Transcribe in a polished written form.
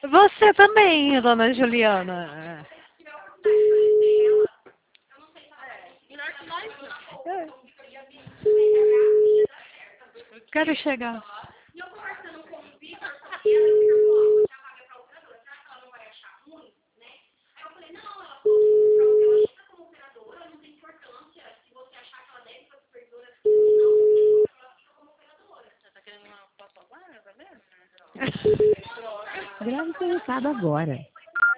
Você também, dona Juliana. Quero chegar. Grave conectado agora.